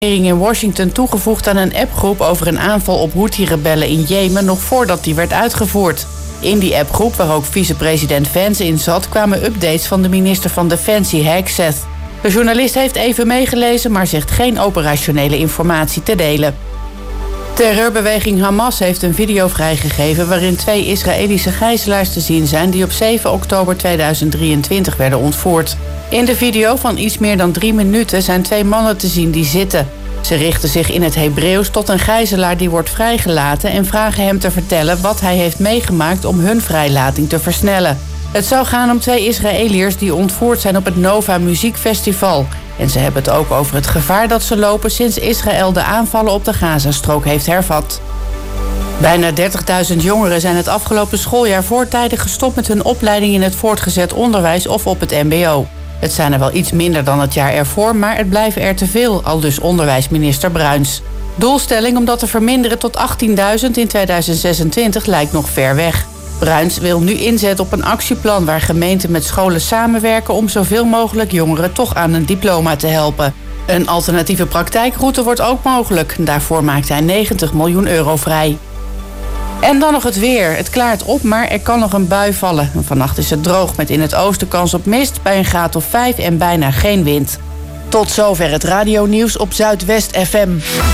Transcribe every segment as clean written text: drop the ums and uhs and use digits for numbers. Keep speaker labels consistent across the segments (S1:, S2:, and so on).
S1: in Washington toegevoegd aan een appgroep over een aanval op Houthi-rebellen in Jemen nog voordat die werd uitgevoerd. In die appgroep, waar ook vicepresident Vance in zat, kwamen updates van de minister van Defensie, Hegseth. De journalist heeft even meegelezen, maar zegt geen operationele informatie te delen. Terreurbeweging Hamas heeft een video vrijgegeven waarin 2 Israëlische gijzelaars te zien zijn die op 7 oktober 2023 werden ontvoerd. In de video van iets meer dan 3 minuten zijn 2 mannen te zien die zitten. Ze richten zich in het Hebreeuws tot een gijzelaar die wordt vrijgelaten en vragen hem te vertellen wat hij heeft meegemaakt om hun vrijlating te versnellen. Het zou gaan om 2 Israëliërs die ontvoerd zijn op het Nova Muziekfestival. En ze hebben het ook over het gevaar dat ze lopen sinds Israël de aanvallen op de Gazastrook heeft hervat. Bijna 30.000 jongeren zijn het afgelopen schooljaar voortijdig gestopt met hun opleiding in het voortgezet onderwijs of op het mbo. Het zijn er wel iets minder dan het jaar ervoor, maar het blijven er te veel, aldus onderwijsminister Bruins. Doelstelling om dat te verminderen tot 18.000 in 2026 lijkt nog ver weg. Bruins wil nu inzetten op een actieplan waar gemeenten met scholen samenwerken om zoveel mogelijk jongeren toch aan een diploma te helpen. Een alternatieve praktijkroute wordt ook mogelijk. Daarvoor maakt hij 90 miljoen euro vrij. En dan nog het weer. Het klaart op, maar er kan nog een bui vallen. Vannacht is het droog met in het oosten kans op mist bij een graad of 5 en bijna geen wind. Tot zover het radionieuws op Zuidwest FM.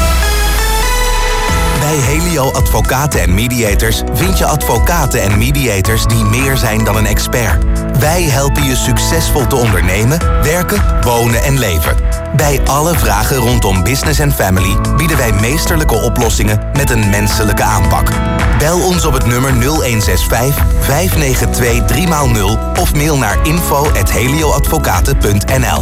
S2: Bij Helio Advocaten en Mediators vind je advocaten en mediators die meer zijn dan een expert. Wij helpen je succesvol te ondernemen, werken, wonen en leven. Bij alle vragen rondom business en family bieden wij meesterlijke oplossingen met een menselijke aanpak. Bel ons op het nummer 0165 592 3x0 of mail naar info@helioadvocaten.nl.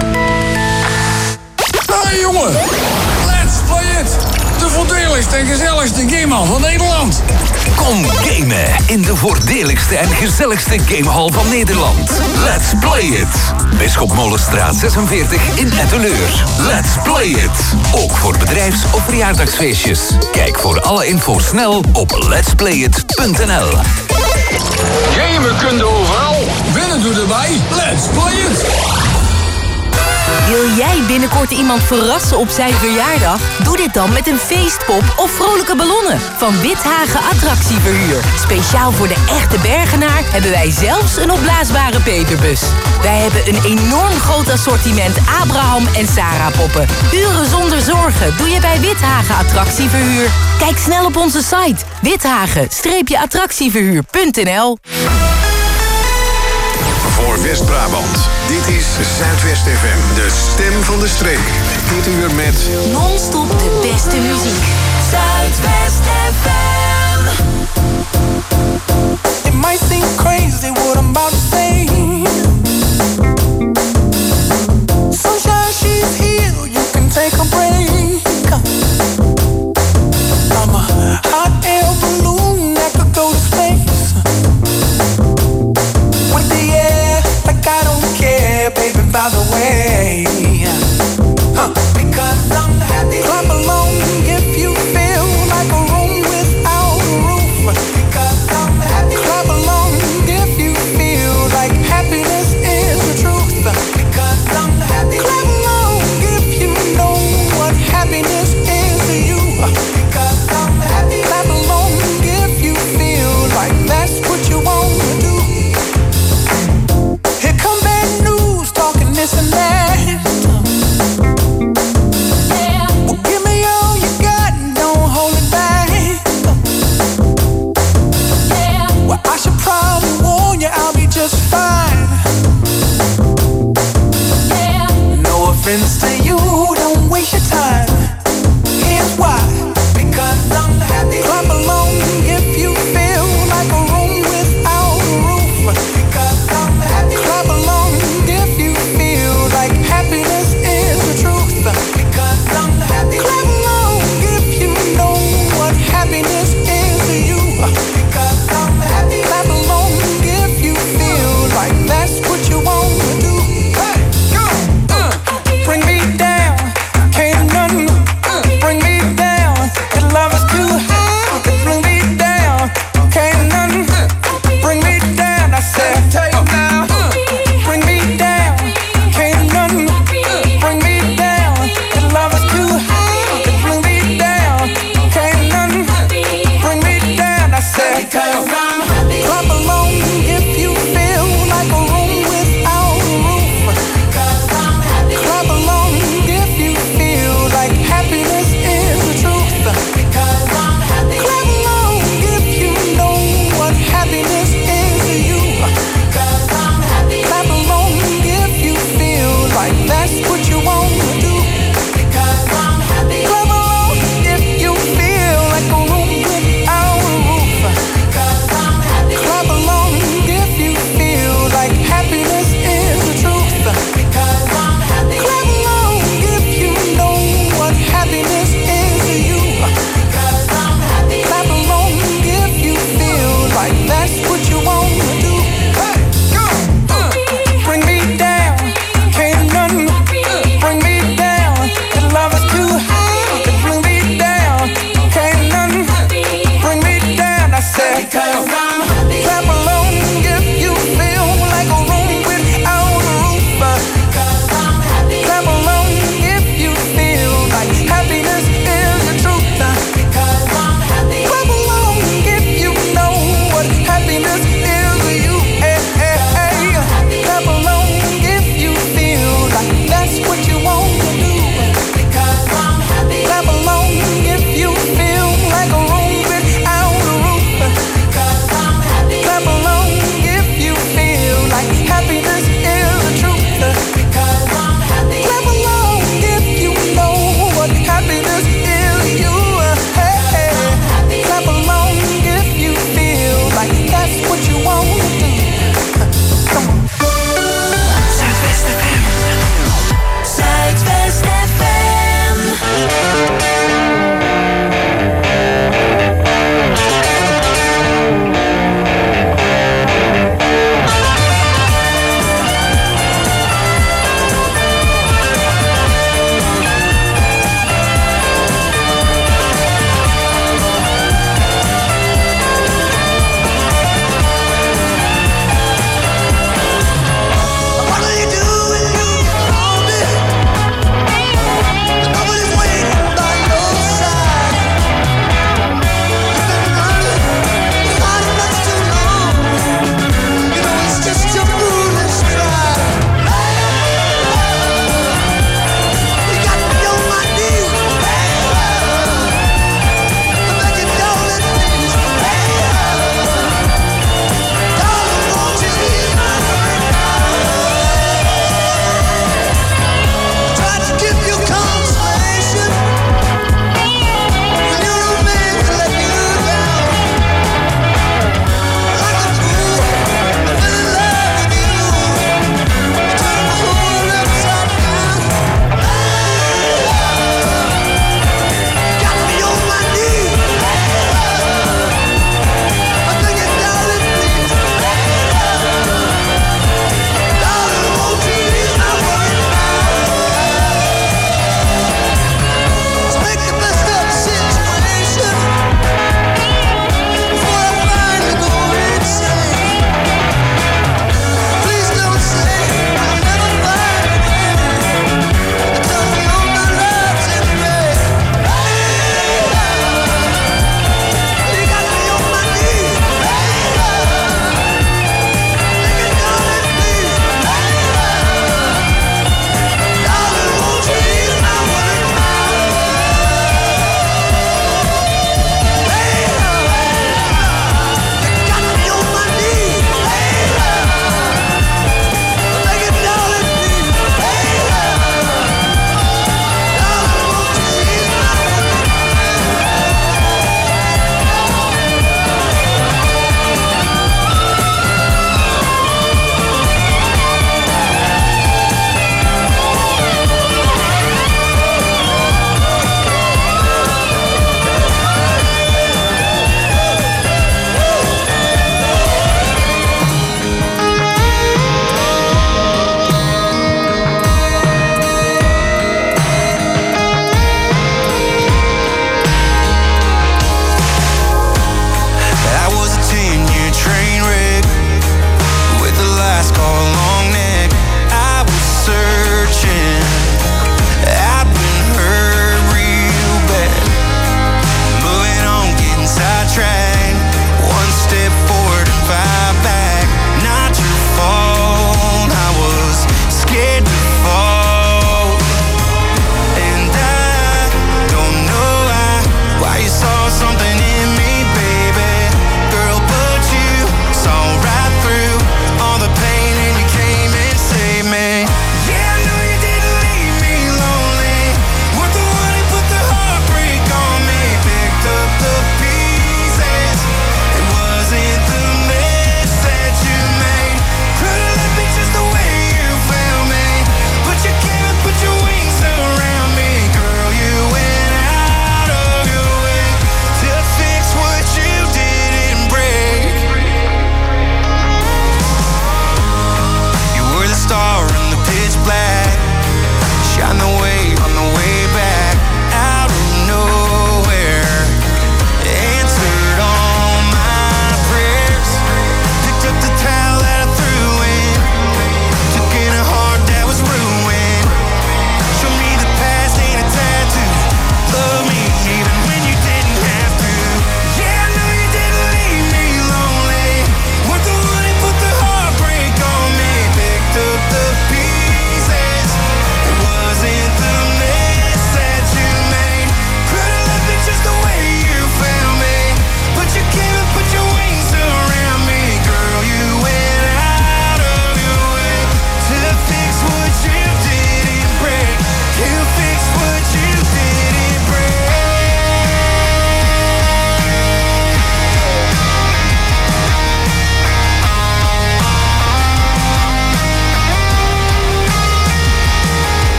S3: Hey jongen, let's play it! De voordeligste en gezelligste gamehal van Nederland.
S4: Kom gamen in de voordeligste en gezelligste gamehal van Nederland. Let's play it! Bisschop Molenstraat 46 in Etteleur. Let's play it! Ook voor bedrijfs- of verjaardagsfeestjes. Kijk voor alle info snel op letsplayit.nl.
S3: Gamen kun je overal, winnen doe erbij. Let's play it!
S5: Wil jij binnenkort iemand verrassen op zijn verjaardag? Doe dit dan met een feestpop of vrolijke ballonnen van Withagen Attractieverhuur. Speciaal voor de echte Bergenaar hebben wij zelfs een opblaasbare peperbus. Wij hebben een enorm groot assortiment Abraham en Sarah poppen. Uren zonder zorgen doe je bij Withagen Attractieverhuur. Kijk snel op onze site withagen-attractieverhuur.nl.
S6: Voor West-Brabant. Dit is Zuidwest FM, de stem van de streek. Dit uur met
S5: Non-stop de beste muziek. Zuidwest FM.
S7: It might seem crazy what I'm about to say. Sunshine, she's here, you can take a break. I'm a hot air balloon that could go to space. With the air, like I don't care, baby, by the way. Because I'm happy. Clap along if you feel like a room without a roof. Because I'm happy. Clap along if you feel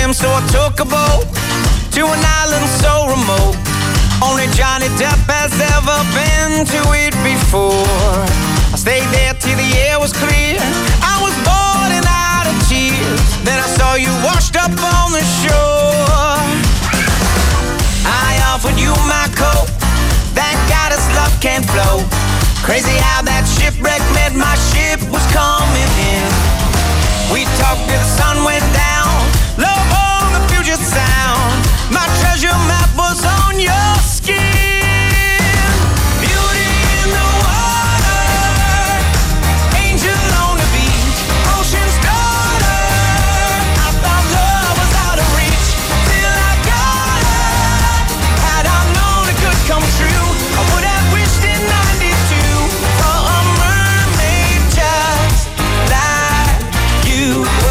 S7: swim, so I took a boat to an island so remote. Only Johnny Depp has ever been to it before. I stayed there till the air was clear. I was boiling out of tears. Then I saw you washed up on the shore. I offered you my coat. Thank God his love can't flow. Crazy how that shipwreck meant my ship was coming in. We talked till the sun went down. Love on the Puget Sound. My treasure map was on your skin. Beauty in the water, angel on the beach, ocean's daughter. I thought love was out of reach till I got her. Had I known it could come true, I would have wished in 92 for a mermaid just like you.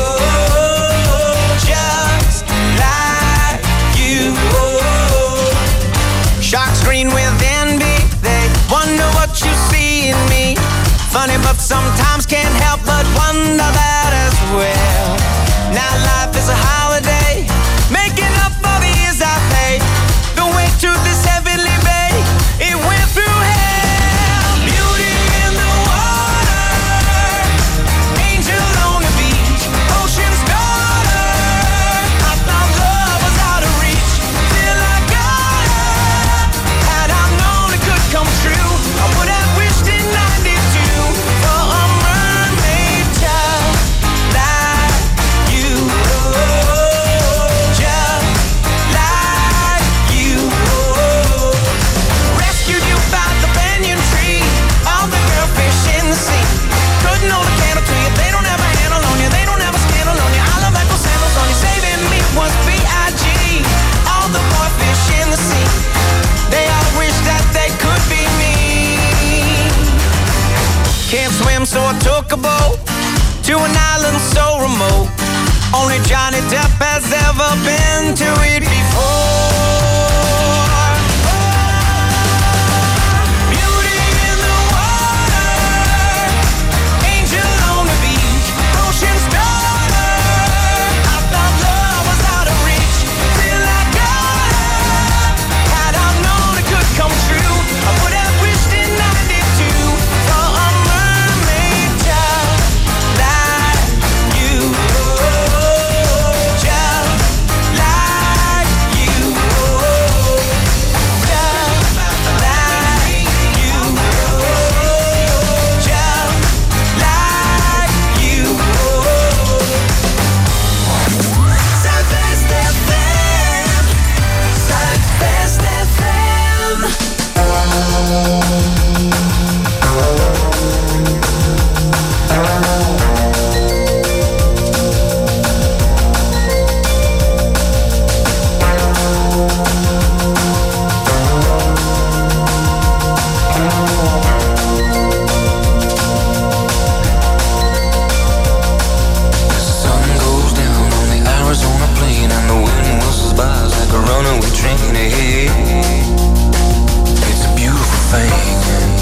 S7: Sharks green with envy, they wonder what you see in me. Funny, but sometimes can't help but wonder that as well. Now life is a holiday, making up for the years I paid. The way to this heavenly bay, it went through hell. Beauty in the water, angel on the beach, ocean's daughter. I thought love was out of reach till I got her. Had I known it could come true, I would have wished in 92 for a mermaid just like you. Just like you. Rescued you by the banyan tree, all the girl fish in the sea. Couldn't hold a candle to you, they don't have a handle on you, they don't have a scandal on you. I love Michael Sandals on you, saving me was B.I.G. All the boy fish in the sea, they all wish that they could be me. Can't swim, so I took a boat to an island so remote. Only Johnny Depp has ever been to it before. Beauty in the water, angel on the beach, ocean's daughter. I thought love was out of reach till I got her. Had I known it could come true, I would have wished in 92 for a mermaid just like you. Just like you. Just like you. Just like you. Southwest FM. Southwest FM.
S8: Sun goes down on the Arizona plain and the wind whistles by like a runaway train. Hey, it's a beautiful thing.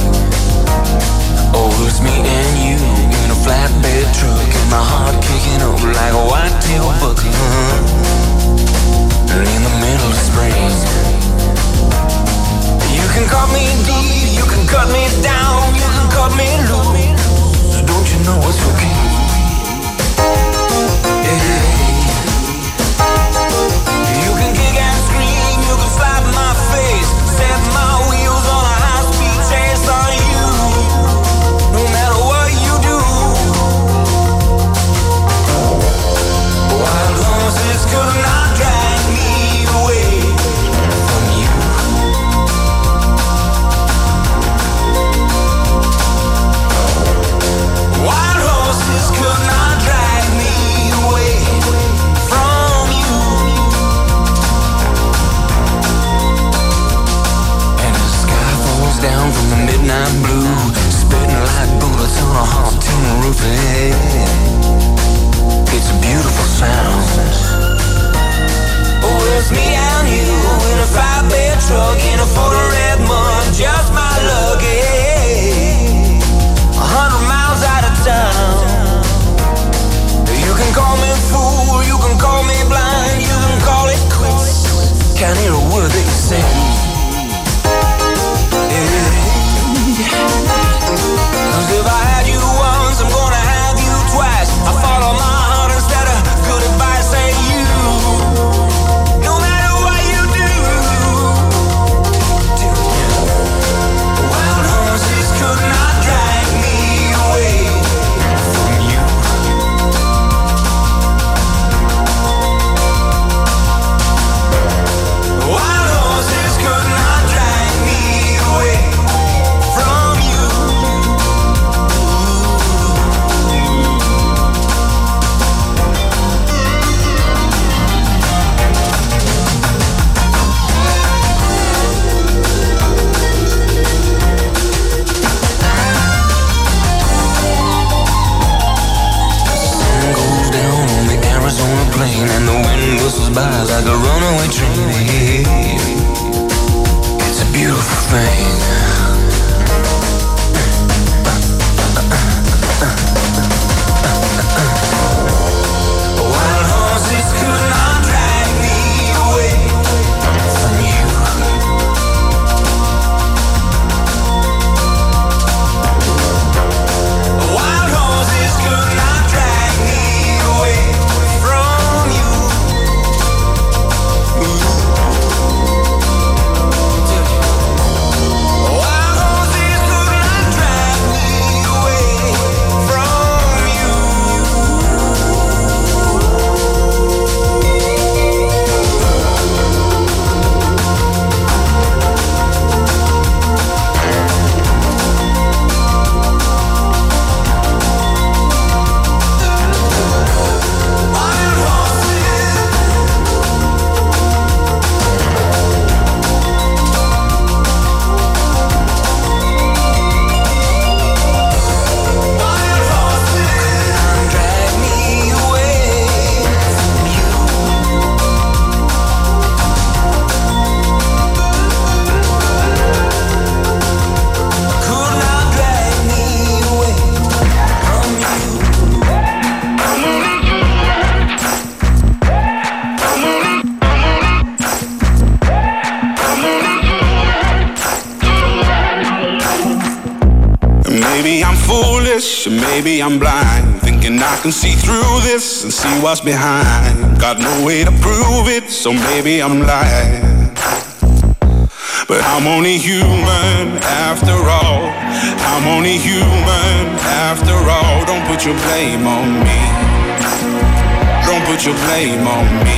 S8: Oh, it's me and you in a flatbed truck and my heart kicking over like a white-tail buck. And in the middle of spring, you can cut me deep, you can cut me down, you can cut me loose. Don't you know it's okay? You can kick and scream, you can slap my face, set my wheels on a high-speed chase on you. No matter what you do, wild horses could not drag me away from you. Wild horses could by like a runaway train. It's a beautiful thing. Wild horses could not drag me away from you. Wild horses could not drag me away from you. Wild horses could not drag me away from you. Wild horses. Wild horses drag me away from you. Could not drag me away from you.
S6: Maybe I'm foolish, maybe I'm blind, thinking I can see through this and see what's behind. Got no way to prove it, so maybe I'm lying. But I'm only human after all. I'm only human after all. Don't put your blame on me. Don't put your blame on me.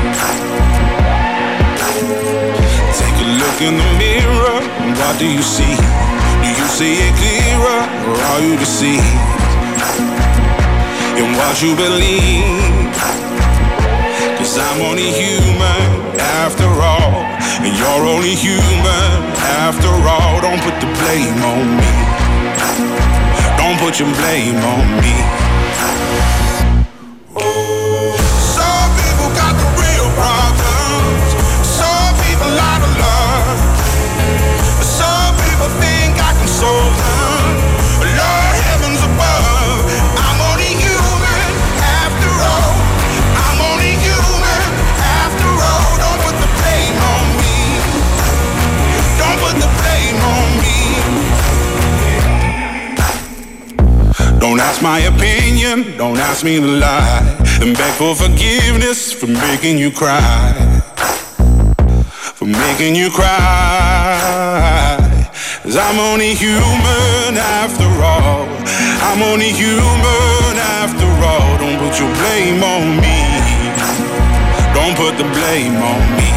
S6: Take a look in the mirror, and what do you see? Do you see it clearer, or are you deceived in what you believe? 'Cause I'm only human after all, and you're only human after all. Don't put the blame on me. Don't put your blame on me. Some people got the real problems. Some people out of love. Some people think I can solve them. Lord, heavens above, I'm only human after all. I'm only human after all. Don't put the blame on me. Don't put the blame on me. Don't ask my opinion, don't ask me to lie, and beg for forgiveness for making you cry. For making you cry. 'Cause I'm only human after all. I'm only human after all. Don't put your blame on me. Don't put the blame on me.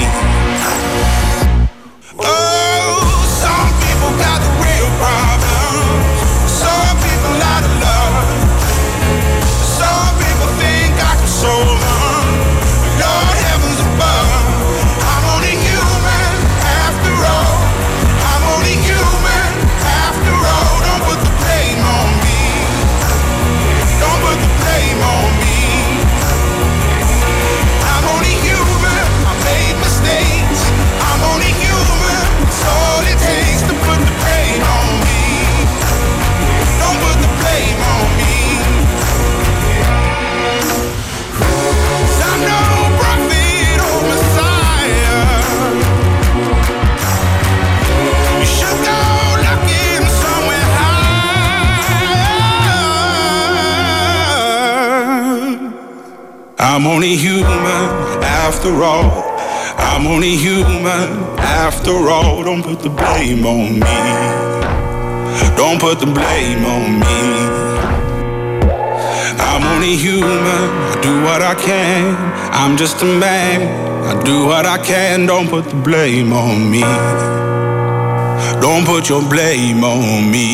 S6: Oh, some people got the real problems. Some people out of love. Some people think I can solve them. Lord, heavens above, I'm only human after all. I'm only human after all. Don't put the blame on me. Don't put the blame on me. I'm only human. I made mistakes. I'm only human. It's all it takes to put the blame on me. Don't put the blame on me. 'Cause I'm no prophet or Messiah. You should go looking somewhere high. I'm only human after all. I'm only human after all. Don't put the blame on me. Don't put the blame on me. I'm only human. I do what I can. I'm just a man. I do what I can. Don't put the blame on me. Don't put your blame on me.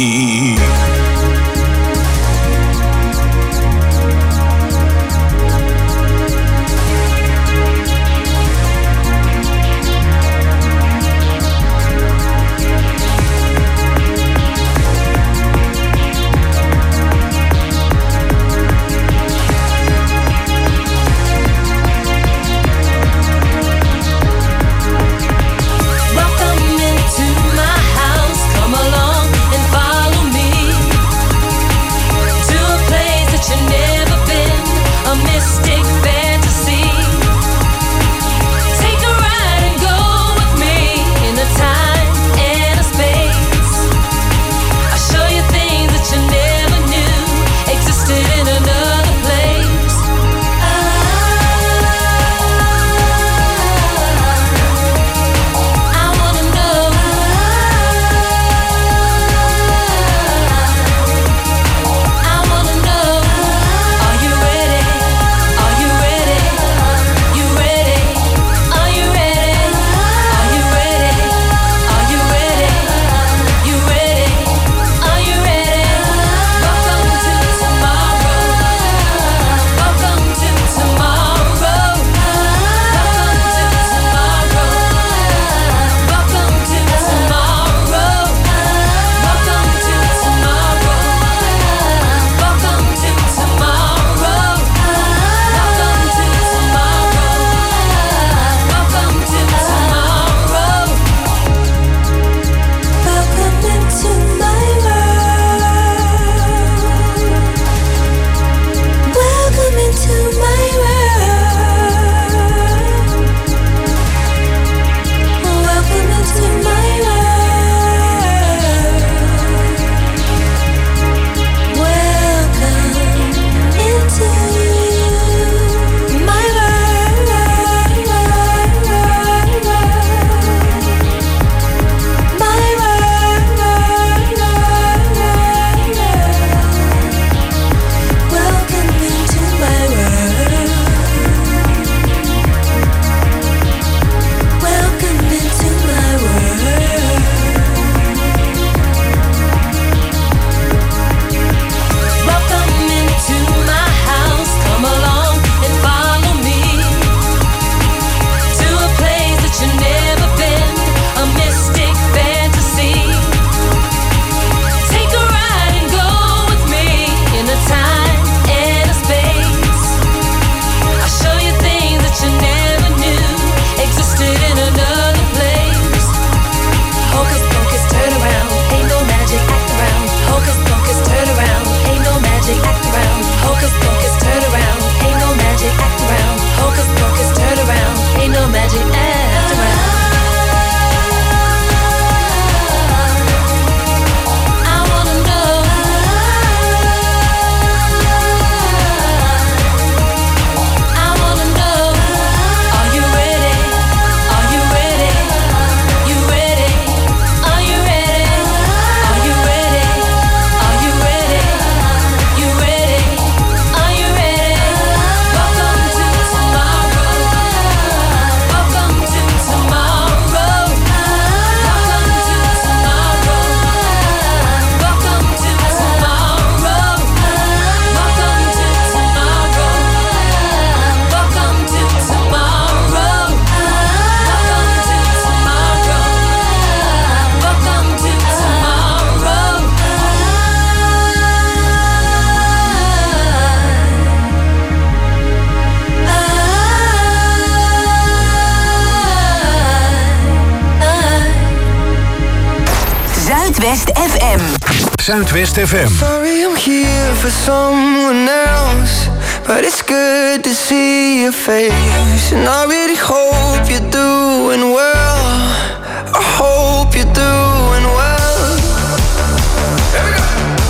S5: FM.
S9: Zuidwest FM.
S8: Sorry I'm here for someone else, but it's good to see your face. And I really hope you're doing well. I hope you're doing well. Here we go.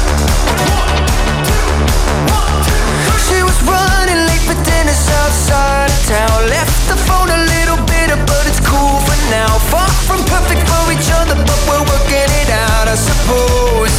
S8: She was running late for dinner outside of town. Left the phone a little bitter, but it's cool for now. Far from perfect for each other, but we're working it out, I suppose.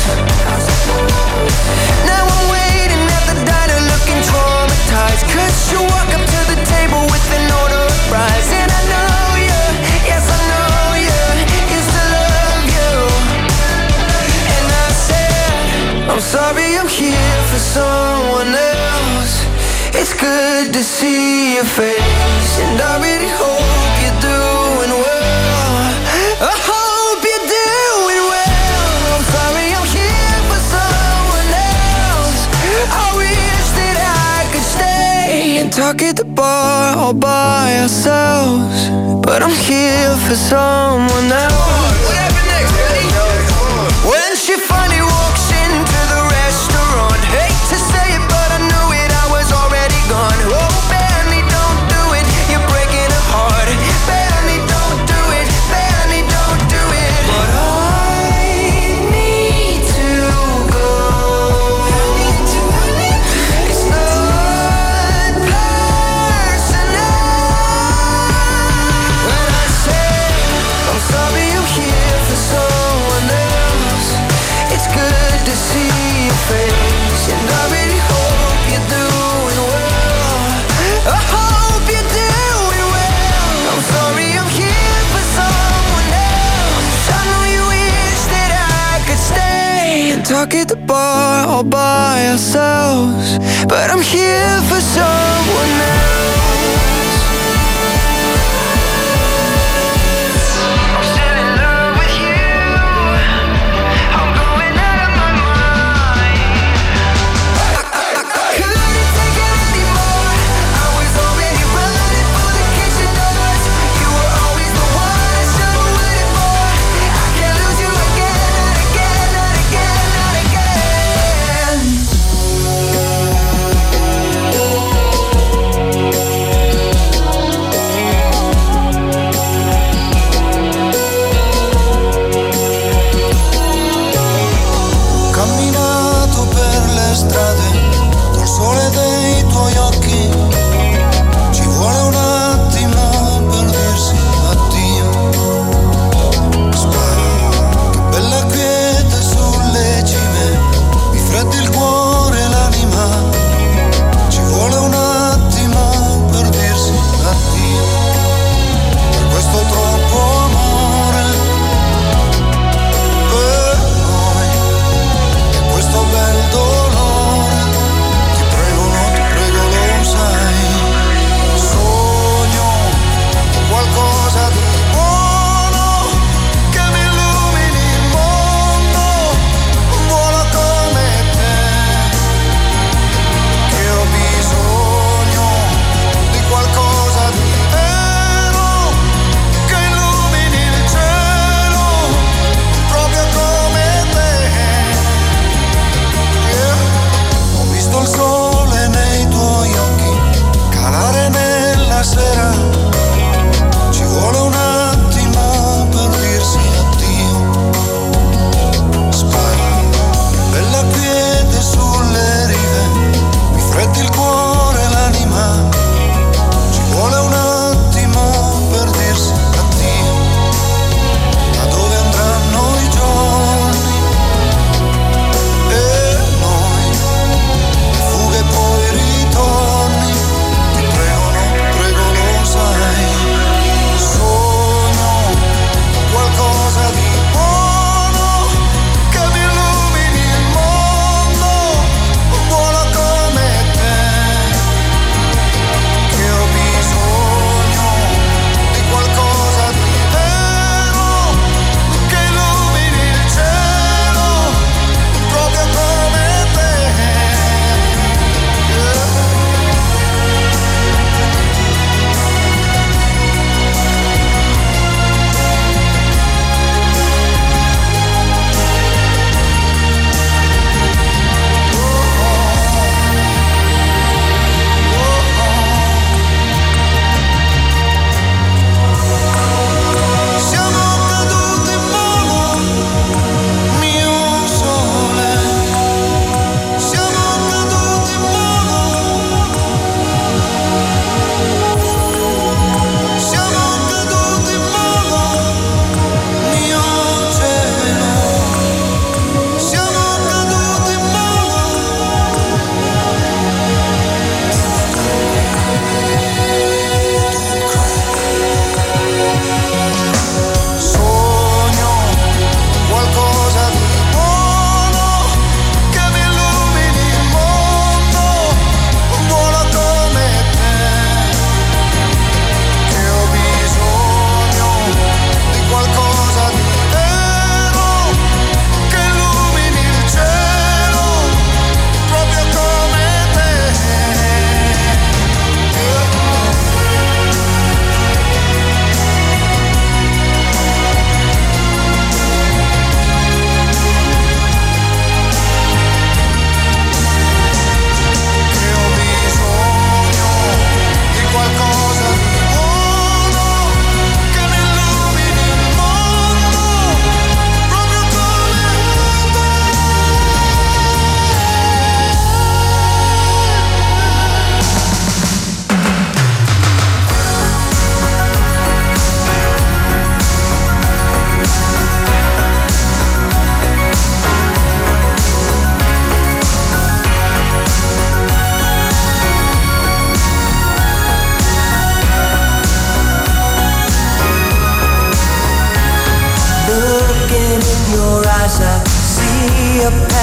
S8: Now I'm waiting at the diner looking traumatized, 'cause you walk up to the table with an order of fries. And I know you, yes I know you, used to love you. And I said, I'm sorry I'm here for someone else. It's good to see your face, and I really hope you're doing well. I hope you're doing well. I'm sorry I'm here for someone else. I wish that I could stay and talk at the bar all by ourselves, but I'm here for someone else. What happened next, buddy? When she finally walks into the restaurant, hate to say it, but I knew it, I was already gone. Oh, Benny, don't do it, you're breaking her heart. Benny, don't do it, Benny, don't do it. But I need to go. It's not personal. When I say I'm sorry I'm here for someone else, it's good to see your face, and I really hope you're doing well. I hope you're doing well. I'm sorry I'm here for someone else. I know you wish that I could stay and talk at the bar all by ourselves, but I'm here for someone else. I'm still in love with you. I'm going out of my mind. I couldn't take it anymore. I was already running for the kitchen doors. You were always the one I should have waited for. I can't lose you again, not again, not again, not again.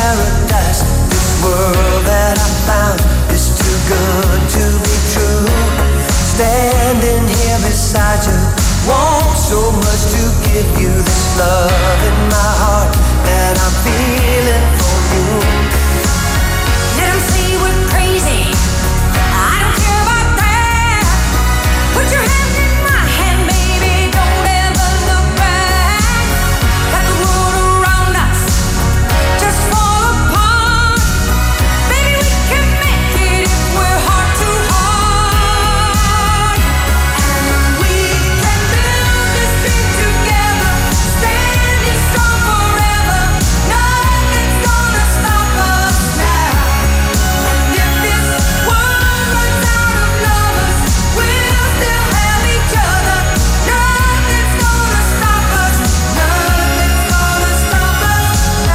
S8: paradise. This world that I found is too good to be true. Standing here beside you, want so much to give you this love in my heart that I'm feeling for you.
S10: Let 'em say we're crazy, I don't care about that. Put your hand in my hand, baby, don't ever look back. Let the world around us just fall apart. Baby, we can make it if we're heart to heart. And we can build this dream together, standing strong forever. Nothing's gonna stop us now. And if this world runs out of lovers, we'll still have each other. Nothing's gonna stop us. Nothing's gonna stop us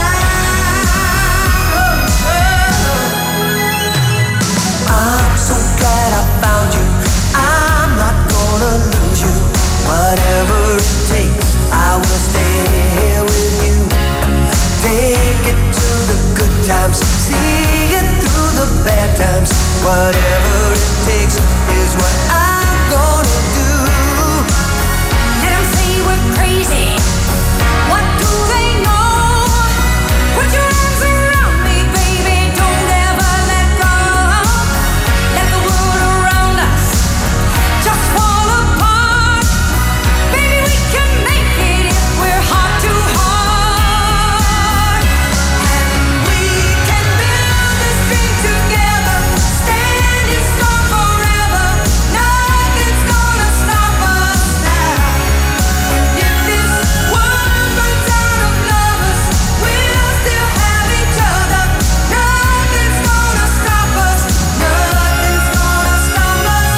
S10: now.
S8: I'm so glad I found you. I'm not gonna lose you. Whatever it takes, I will stay here with you. Take it to the good times, see it through the bad times. Whatever it takes is what I'm gonna do.
S10: Let 'em say we're crazy. What do they know? Put your arms around me, baby, don't ever let go. Let the world around us just fall apart. Baby, we can make it if we're heart to heart. And we can build this dream together, standing strong forever. Nothing's gonna stop us now. And if this world runs out of lovers, we'll still have each other. Nothing's gonna stop us. Nothing's gonna stop us.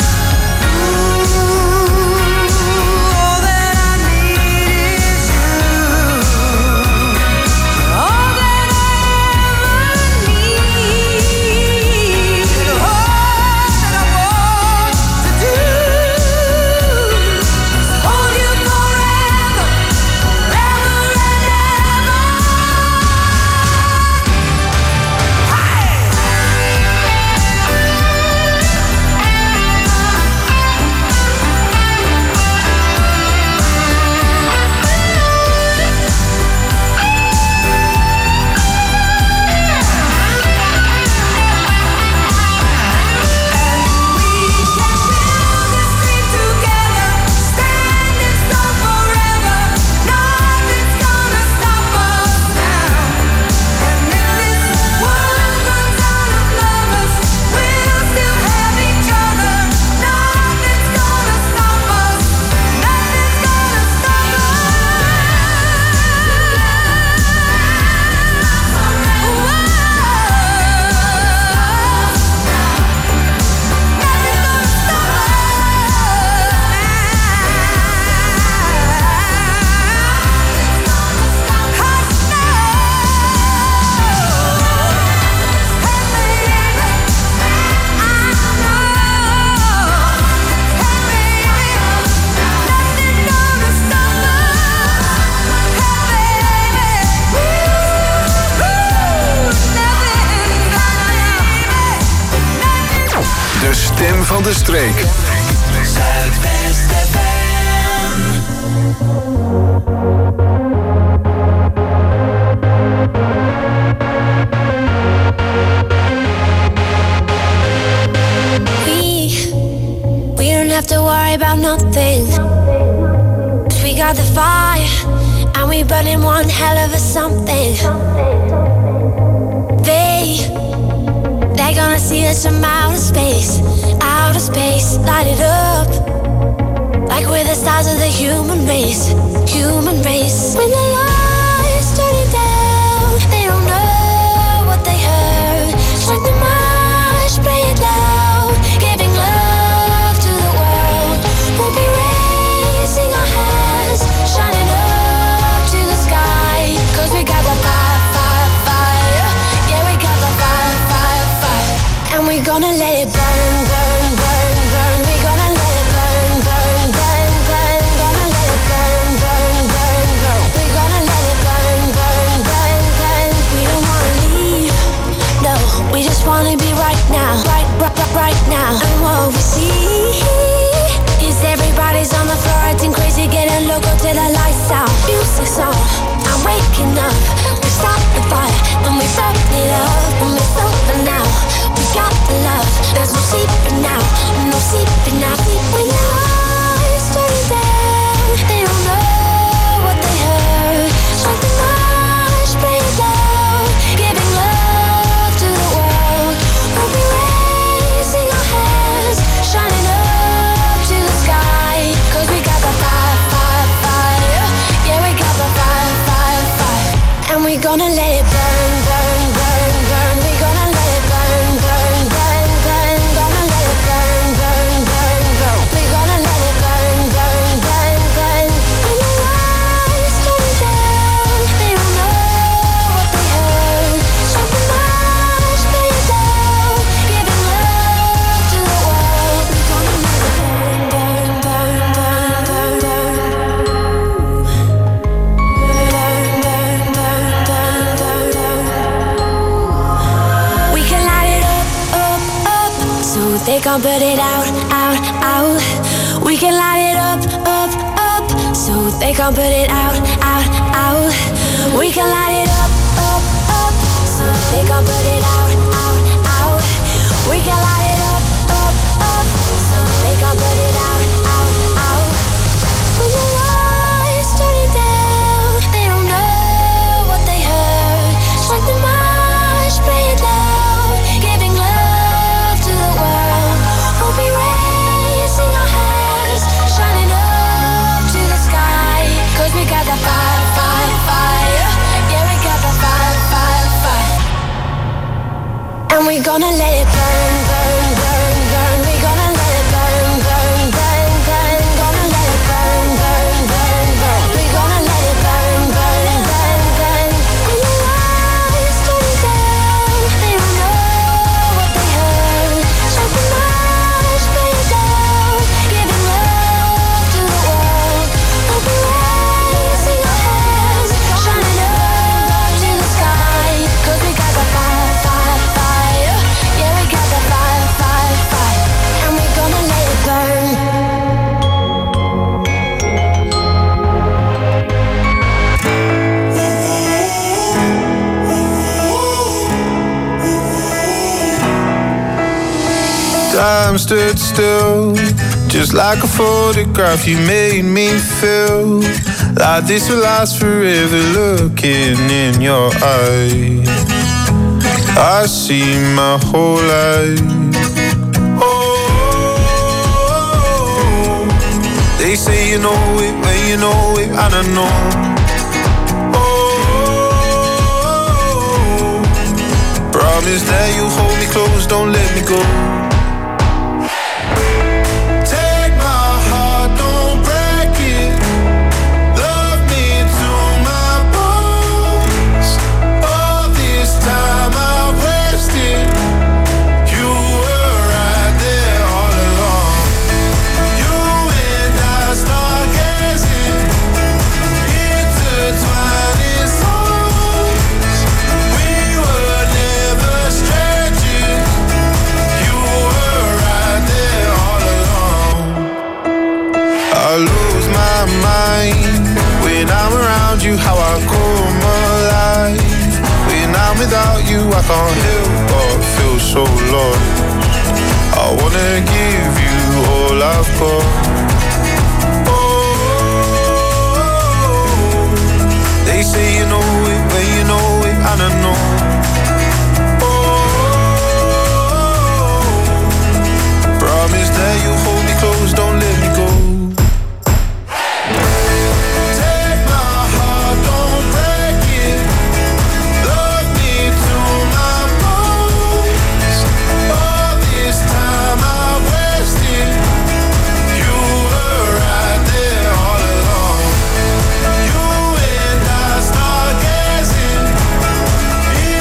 S10: All that I need is you. All that I ever need. All that I want to do is hold you forever, forever and ever.
S9: De stem van de streek.
S10: We don't have to worry about nothing. 'Cause we got the fire and we burning one hell of a something. They're gonna see us from outer space, light it up like we're the stars of the human race. When the lights turning down, they don't know what they heard. Strike the march, play it loud, giving love to the world. We'll be raising our hands, shining up to the sky. 'Cause we got the fire, fire, fire. Yeah, we got the fire, fire, fire. And we're gonna let it burn, burn, burn, burn. We're gonna let it burn, burn, burn, burn. Gonna let it burn, burn, burn, burn. We're gonna let 6 on. I'm waking up. We start the fire, then we burn it up, and it's over now. We got the love. There's no sleeping now, no sleeping now. When the lights turn down, they don't know what they heard. Something much bring it down, giving love to the world. We'll be raising our hands, shining up to the sky. 'Cause we got the fire, fire, fire. Yeah, we got the fire, fire, fire. And we gonna let it burn, burn, burn, burn. We gonna let it burn, burn, burn, burn. Gonna let it burn, burn, burn, burn. We gonna let it burn, burn, burn, burn. When the lights turn down, they don't know what they heard. Something much bring it down, giving love to the world. We gonna let it burn, burn, burn, burn, burn, burn. We can light it up, up, up, so they can't put it out, out, out. We can light it up, up, up, so they can't put it out, out, out. We can light it up, up, up, so they can't put it out, out, out. We can light it up, up, up, so they can't put it out, out, out. When the lights turn it down, they don't know what they heard. Something much bring it down, giving love to the world. We'll be raising our hands, shining up to the sky. 'Cause we got the fire, fire, fire. Yeah, we got the fire, fire, fire. And we gonna let it burn, burn, burn, burn. We gonna let it burn, burn, burn, burn. Gonna let it burn, burn, burn, burn. We gonna let it burn, burn, burn, burn. When the lights turn down, they don't know what they heard. Something much bring it down, giving love to the world. We'll be raising our hands, shining up to the sky. 'Cause we got the fire, fire, fire. Yeah, we got the fire, fire, fire. And we gonna let it burn.
S11: Time stood still, just like a photograph. You made me feel like this will last forever. Looking in your eyes, I see my whole life. Oh, they say you know it when you know it, and I know. Oh, promise that you hold me close, don't let me go. Take my heart, don't break it. Love me to my bones. All this time I wasted, you were right there all along. You and I stargazing, intertwined in songs. We were never strangers. You were right there all along. I lose my mind when I'm around you. How I come alive when I'm without you. I can't help but feel so lost. I wanna give you all I've got. Oh, they say you know it when you know it, and I know. Oh, promise that you hold me close, don't let me go. Take my heart, don't break it. Love me to my bones. All this time I wasted, you were right there all along. You and I stargazing,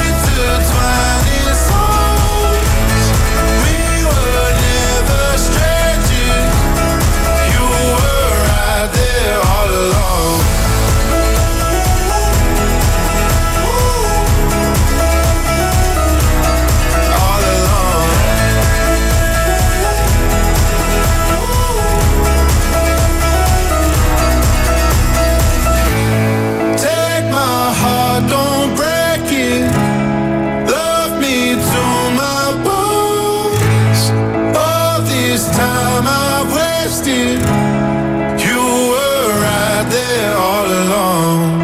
S11: time I wasted. You were right there all along.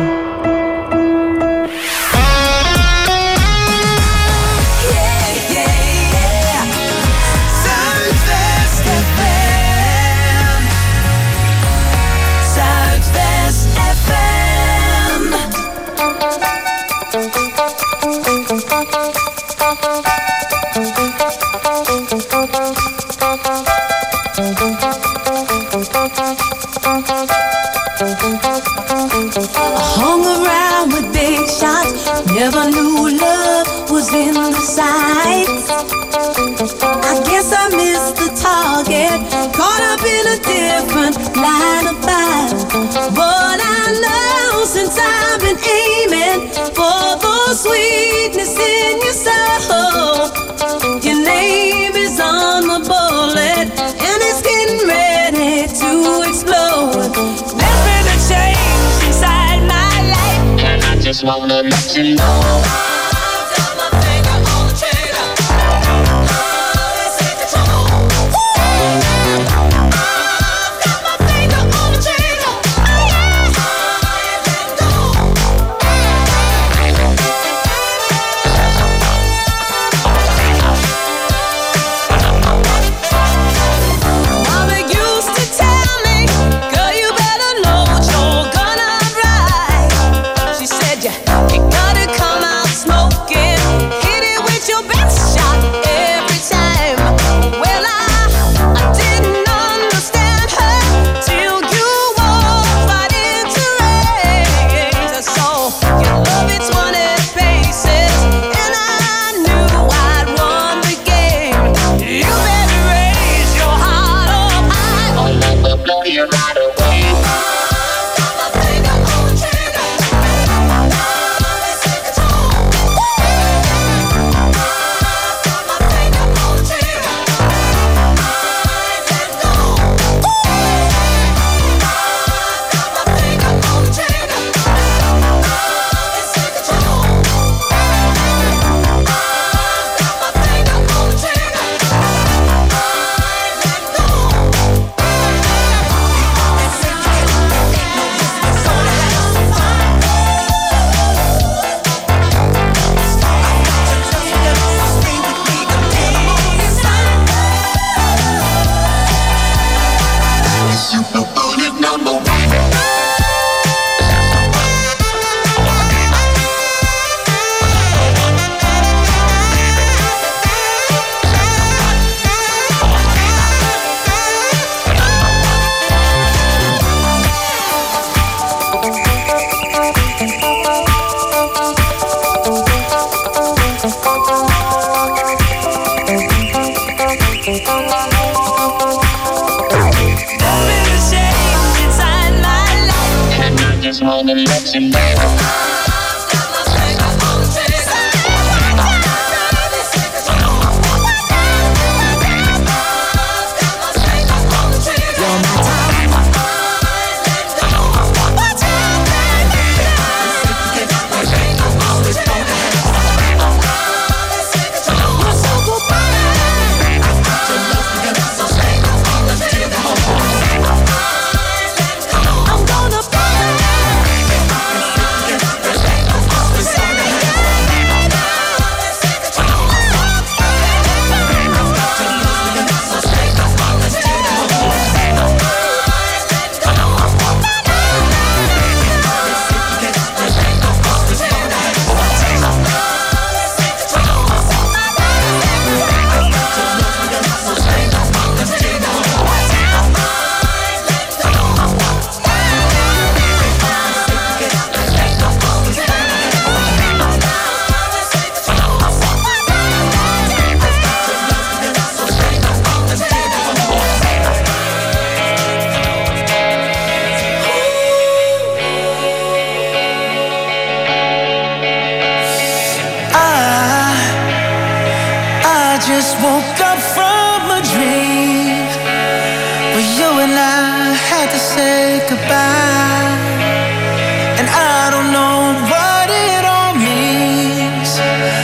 S12: Never knew love was in the sights. I guess I missed the target, caught up in a different line of fire. But I know since I've been aiming for the sweetness in your soul, your name is on the bullet and it's getting ready to explode. There's been a change inside my life, and I just wanna let you know.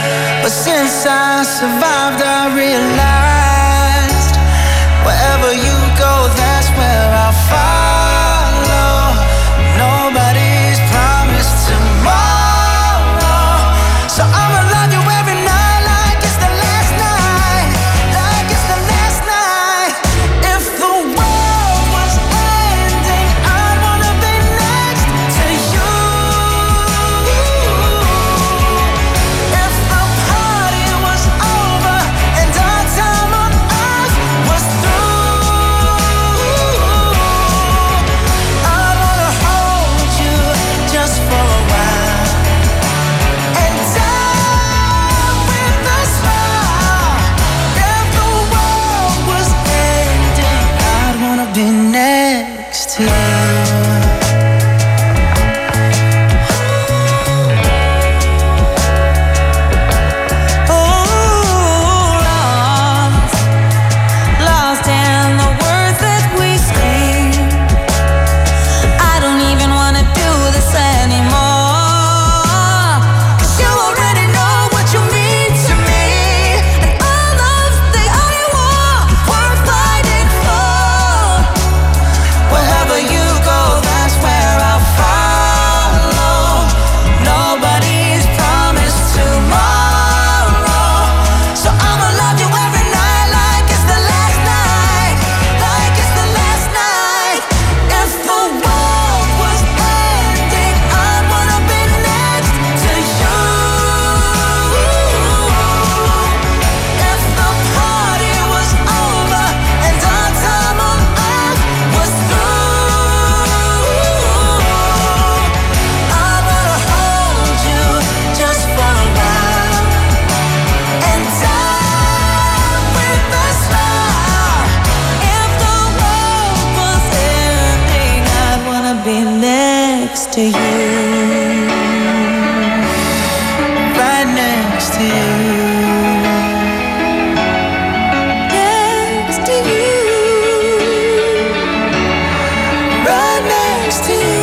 S8: Since I survived, I realized wherever you to you. To you, right next to you, next to you, right next to you.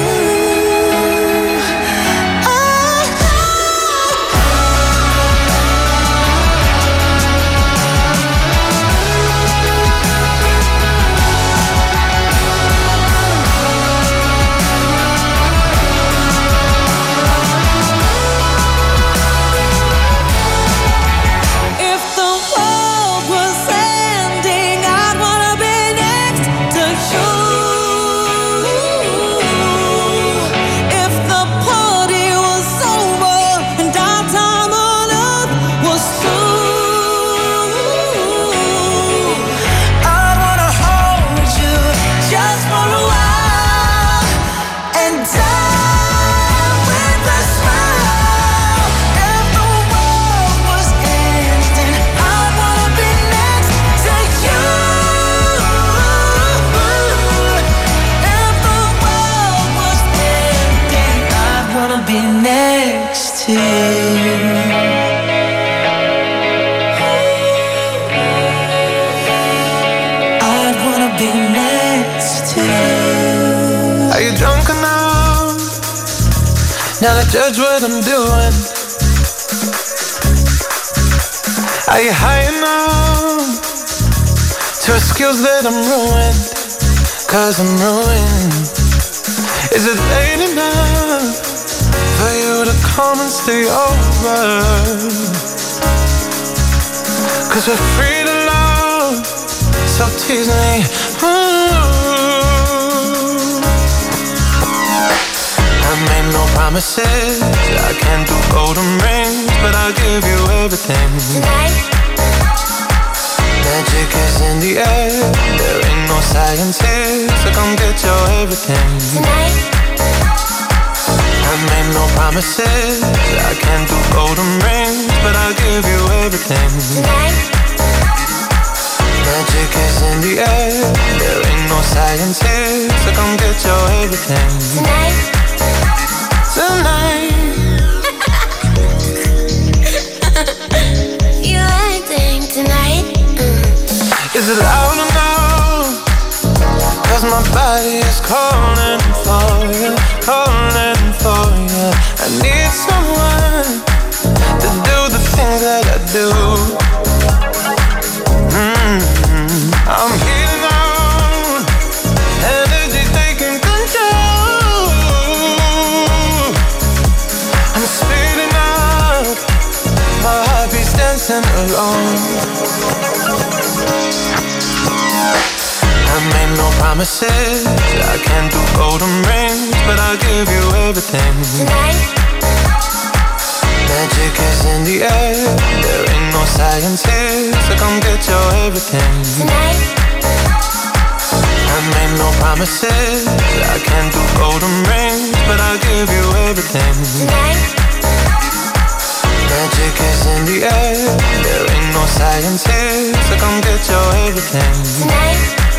S8: Now to judge what I'm doing. Are you high enough to skills that I'm ruined? Cause I'm ruined. Is it late enough for you to come and stay over? Cause we're free to love, so tease me. I made no promises, I can't do golden rings, but I'll give you everything. Tonight. Magic is in the air, there ain't no science here, so come get your everything. Tonight. I made no promises, I can't do golden rings, but I'll give you everything. Tonight. Magic is in the air, there ain't no science here, so come get your everything. Tonight. Tonight. You acting tonight? Is it loud enough? Cause my body is calling for you, calling for you. I need someone to do the things that I do. I'm heating on, energy taking control. I'm speeding up, my heart beats dancing alone. I made no promises, I can't do golden rings, but I'll give you everything. Tonight. Magic is in the air, there ain't no science here, so come get your everything. Tonight. I made no promises, I can't do golden rings, but I'll give you everything. Tonight. Magic is in the air, there ain't no science here, so come get your everything. Tonight.